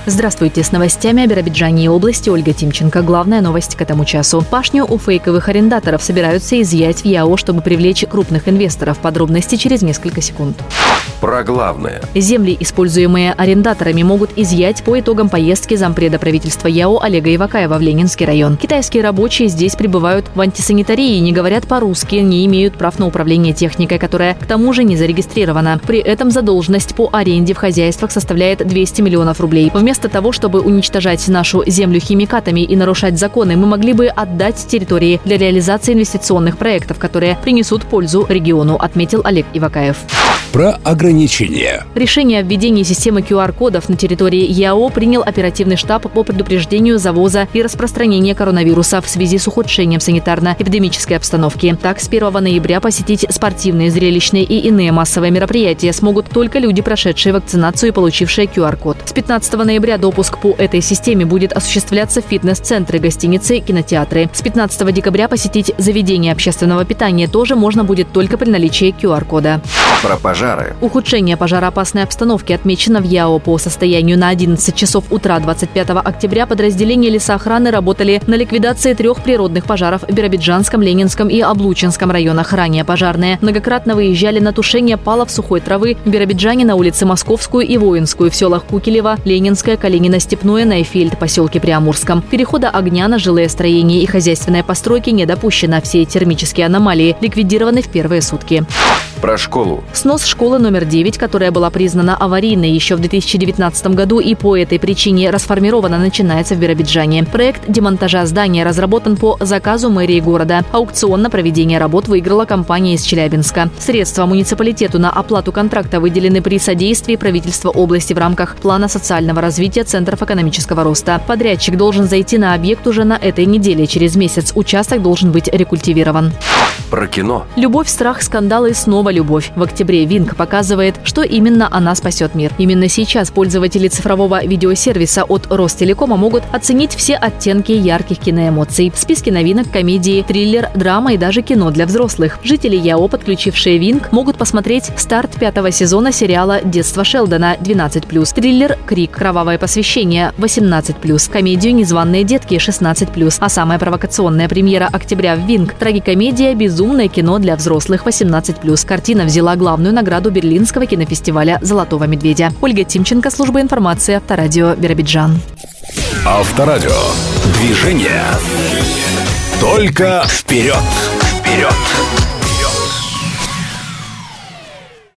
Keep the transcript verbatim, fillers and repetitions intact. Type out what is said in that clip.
Здравствуйте, с новостями о Биробиджане и области Ольга Тимченко. Главная новость к этому часу. Пашню у фейковых арендаторов собираются изъять в ЯО, чтобы привлечь крупных инвесторов. Подробности через несколько секунд. Про главное. Земли, используемые арендаторами, могут изъять по итогам поездки зампреда правительства ЯО Олега Ивакаева в Ленинский район. Китайские рабочие здесь пребывают в антисанитарии, не говорят по-русски, не имеют прав на управление техникой, которая к тому же не зарегистрирована. При этом задолженность по аренде в хозяйствах составляет двести миллионов рублей. Вместо того, чтобы уничтожать нашу землю химикатами и нарушать законы, мы могли бы отдать территории для реализации инвестиционных проектов, которые принесут пользу региону, отметил Олег Ивакаев. Про ограничения. Решение о введении системы ку ар кодов на территории ЯО принял оперативный штаб по предупреждению завоза и распространения коронавируса в связи с ухудшением санитарно-эпидемической обстановки. Так, с первого ноября посетить спортивные, зрелищные и иные массовые мероприятия смогут только люди, прошедшие вакцинацию и получившие ку ар код. С пятнадцатого ноября допуск по этой системе будет осуществляться в фитнес-центры, гостиницы, кинотеатры. С пятнадцатого декабря посетить заведение общественного питания тоже можно будет только при наличии ку ар кода. Про пожары. Ухудшение пожароопасной обстановки отмечено в ЯО. По состоянию на одиннадцать часов утра двадцать пятого октября подразделения лесоохраны работали на ликвидации трех природных пожаров в Биробиджанском, Ленинском и Облучинском районах. Ранее пожарные многократно выезжали на тушение палов сухой травы в Биробиджане на улице Московскую и Воинскую, в селах Кукелево, Ленинское, Калинино-Степное, Найфельд, поселке Приамурском. Перехода огня на жилые строения и хозяйственные постройки не допущено. Все термические аномалии ликвидированы в первые сутки. Про школу. Снос школы номер девять, которая была признана аварийной еще в две тысячи девятнадцатом году и по этой причине расформирована, начинается в Биробиджане. Проект демонтажа здания разработан по заказу мэрии города. Аукцион на проведение работ выиграла компания из Челябинска. Средства муниципалитету на оплату контракта выделены при содействии правительства области в рамках плана социального развития Центров экономического роста. Подрядчик должен зайти на объект уже на этой неделе. Через месяц участок должен быть рекультивирован. Про кино. Любовь, страх, скандалы и снова любовь. В октябре Винк показывает, что именно она спасет мир. Именно сейчас пользователи цифрового видеосервиса от Ростелекома могут оценить все оттенки ярких киноэмоций. В списке новинок комедии, триллер, драма и даже кино для взрослых. Жители ЯО, подключившие Винк, могут посмотреть старт пятого сезона сериала «Детство Шелдона» двенадцать плюс, триллер «Крик. Кровавое посвящение» восемнадцать плюс, комедию «Незваные детки» шестнадцать плюс, а самая провокационная премьера октября в Винк – трагикомедия «Безумное кино для взрослых» восемнадцать плюс. Картина взяла главную награду Берлинского кинофестиваля «Золотого медведя». Ольга Тимченко, служба информации, Авторадио, Биробиджан. Авторадио. Движение. Только вперед. Вперед.